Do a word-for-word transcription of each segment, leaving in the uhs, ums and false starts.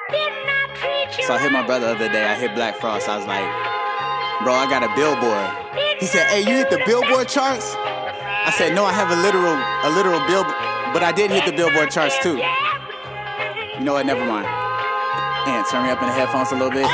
So I hit my brother the other day. I hit Black Frost. I was like, bro, I got a billboard. He said, hey, you hit the Billboard charts? I said, no, I have a literal, a literal billboard, but I did hit the Billboard charts too. You know what? Never mind. And turn me up in the headphones a little bit.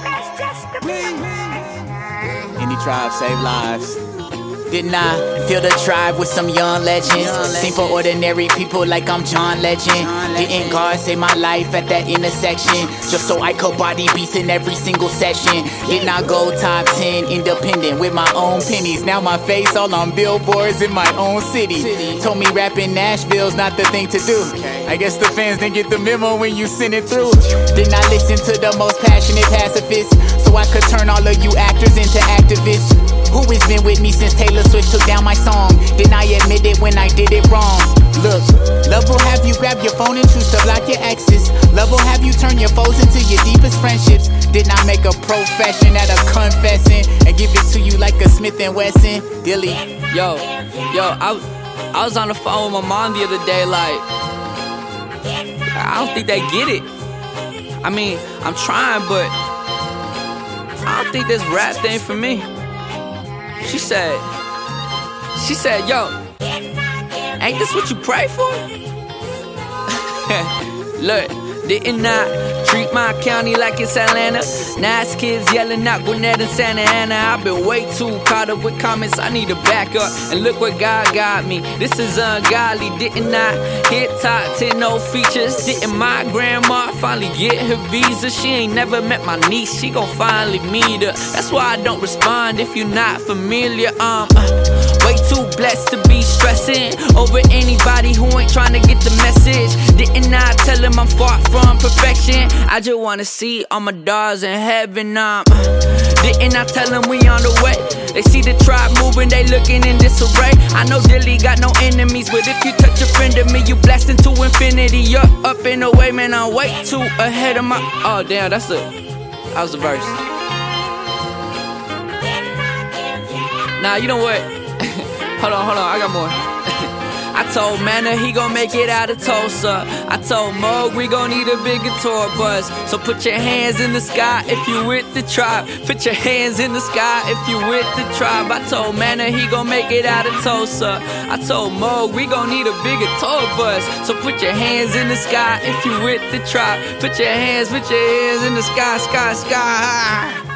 Any tribe save lives. Didn't I feel the tribe with some young legends? Sing for ordinary people like I'm John Legend. Didn't God save my life at that intersection just so I could body beats in every single session? Didn't I go top ten independent with my own pennies? Now my face all on billboards in my own city. Told me rapping Nashville's not the thing to do. I guess the fans didn't get the memo when you sent it through. Didn't I listen to the most passionate pacifists so I could turn all of you actors into activists? Who has been with me since Taylor Swift took down my song? Didn't I admit it when I did it wrong? Look, love will have you grab your phone and choose to block your exes. Love will have you turn your foes into your deepest friendships. Didn't I make a profession out of confessing and give it to you like a Smith and Wesson? Dilly. Yo, yo, I, I was on the phone with my mom the other day, like, I don't think they get it. I mean, I'm trying, but I don't think this rap thing for me. She said, she said, yo, ain't this what you pray for? Look, didn't I treat my county like it's Atlanta? Nice kids yelling out Gwinnett and Santa Ana. I've been way too caught up with comments, I need to back up. And look what God got me, this is ungodly. Didn't I hit top ten, no features? Didn't my grandma finally get her visa? She ain't never met my niece, she gon' finally meet her. That's why I don't respond if you're not familiar. Um, way too blessed to be stressing over anybody who ain't trying to get the message. Didn't I tell him I'm far from perfection? I just wanna see all my dogs in heaven. Um, didn't I tell them we on the way? They see the tribe moving, they looking in disarray. I know Dilly got no enemies, but if you touch a friend of me, you blast into infinity. You're up and away, man, I'm way too ahead of my... Oh, damn, that's the... That was the verse. Nah, you know what? Hold on, hold on, I got more. I told Manna he gon' make it out of Tulsa. I told Moog we gon' need a bigger tour bus. So put your hands in the sky if you with the tribe. Put your hands in the sky if you with the tribe. I told Manna he gon' make it out of Tulsa. I told Moog we gon' need a bigger tour bus. So put your hands in the sky if you with the tribe. Put your hands, put your hands in the sky, sky, sky.